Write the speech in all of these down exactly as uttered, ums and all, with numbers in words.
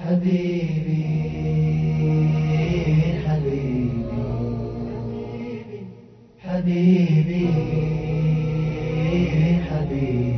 حبيبي حبيبي حبيبي حبيبي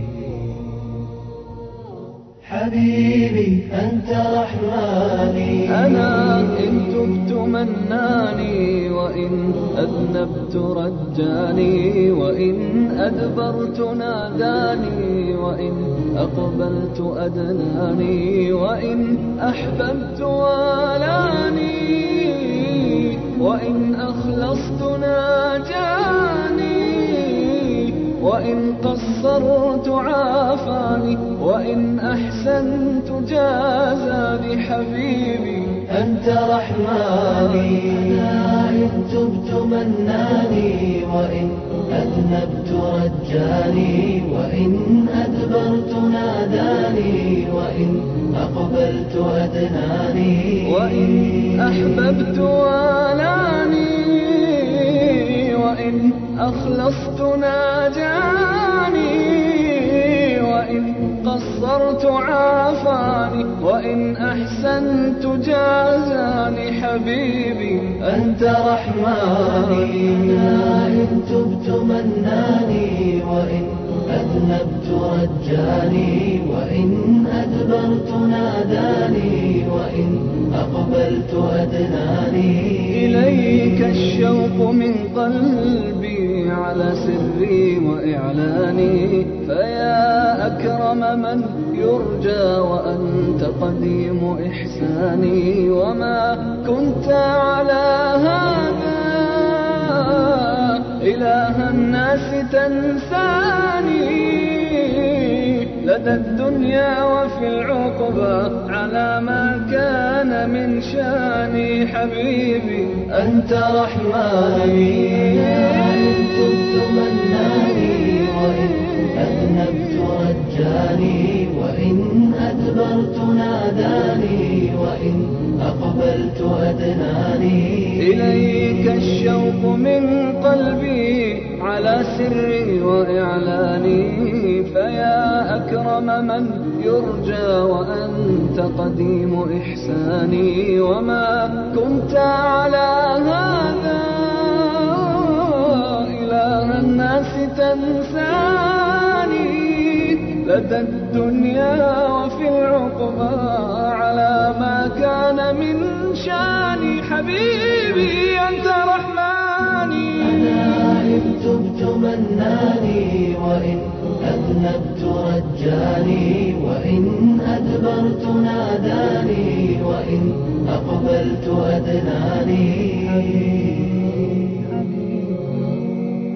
حبيبي أنت رحماني. أنا إن تبت مناني، وإن أذنبت رجاني، وإن أدبرت ناداني، وإن أقبلت أدناني، وإن أحببت والاني، وإن أخلصت ناجاني، وإن قصرت عافاني، وإن أحسنت جازاني. حبيبي أنت رحماني. أنا إن تبت مناني، وإن أذنبت رجاني، وإن أدبرت ناداني، وإن أقبلت أدناني، وإن أحببت والاني، وإن أخلصت ناجاني، وإن قصرت عافاني، وإن أحسنت جازاني. حبيبي أنت رحماني. أنا إن تبت مناني، وإن أذنبت رجاني، وإن أدبرت ناداني، وإن أقبلت أدناني. إليك الشوق من قلبي على سري وإعلاني، فيا أكرم من يرجى وأنت قديم إحساني. وما كنت على هذا إله الناس تنساني، لدى الدنيا وفي العقبى على ما كان من شاني. حبيبي أنت رحماني. إن تبت مناني، وإن أذنبت رجاني، وإن أدبرت ناداني، وإن أقبلت أدناني. إليك الشوق من قلبي على سري وإعلاني، فيا أكرم من يرجى وأنت قديم إحساني. وما كنت على هذا إله الناس تنساني، لدى الدنيا وفي العقبى على ما كان من شاني. حبيبي أنت رحماني. أنا إن تبت مناني، وإن أذنبت رجاني، وإن أدبرت ناداني، وإن أقبلت أدناني.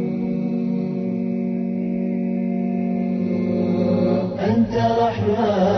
أنت رحماني.